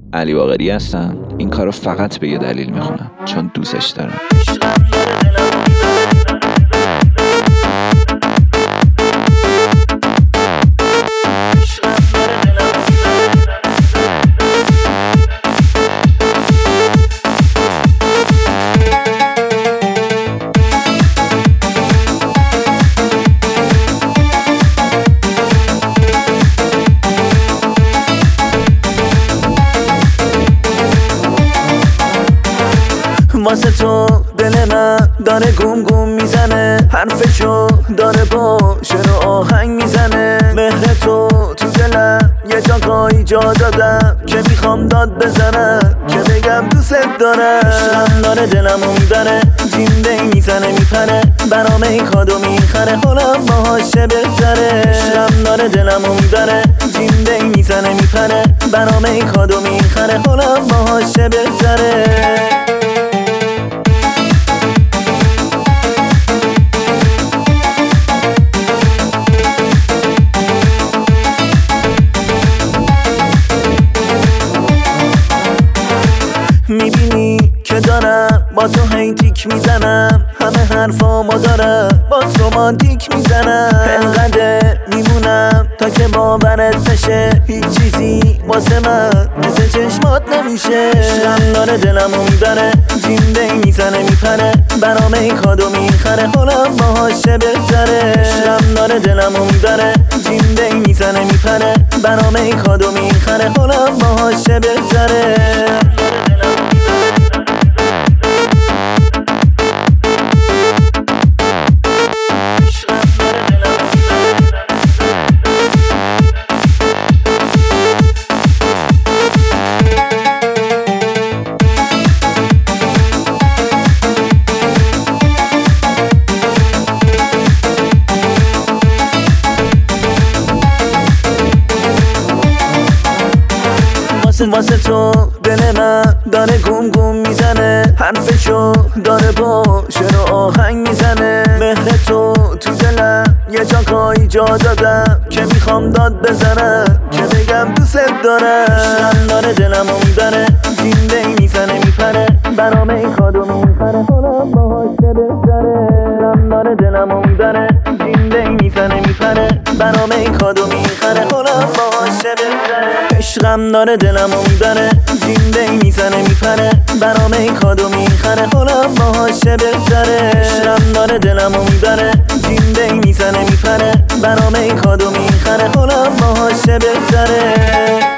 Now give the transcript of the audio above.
علی باقری هستم. این کارو فقط به یه دلیل میخونم، چون دوستش دارم. واسه تو دل من داره گم گم میزنه، حرفشو داره با شعر و آهنگ میزنه. مهر تو دلم یه جاگاهی جا دادم که میخوام داد بزنم، که بگم دوست دارم. عشقم داره دلمو میبره، جیم دی میزنه میپره، برام این کادو میخره، حالم باهاشه بهتره. عشقم داره دلمو میبره، جیم دی میزنه میپره، برام این کادو میخره، حالم باهاشه بهتره. میبینی که دارم با تو هی تیک میزنم، همه حرفامو دارم با تو مانتیک میزنم. انقدر میمونم تا که باورت بشه، هیچ چیزی واسه من مثل چشمات نمیشه. عشقم داره دلمو میبره، جیم دی میزنه میپره، برام این کادو میخره، حالم باهاشه بهتره. عشقم داره دلمو میبره، جیم دی میزنه میپره، برام این کادو میخره، حالم باهاشه بهتره. واسه تو دل من داره گم گم میزنه، حرفشو داره با شعر و آهنگ میزنه. مهر تو دلم یه جاگاهی جا دادم که میخوام داد بزنم، که بگم دوست دارم. عشقم داره دلمو میبره، جیم دی میزنه میپره، برام این کادو میخره، حالم باهاشه بهتره. عشقم داره دلمو میبره، جیم دی میزنه میپره، برام این کادو میخره، حالم باهاشه بهتره. عشقم داره دلمو میبره، جیم دی میزنه میپره، برام این کادو میخره، حالم باهاشه بهتره. عشقم داره دلمو میبره، جیم دی میزنه میپره، برام این کادو میخره، حالم باهاشه بهتره.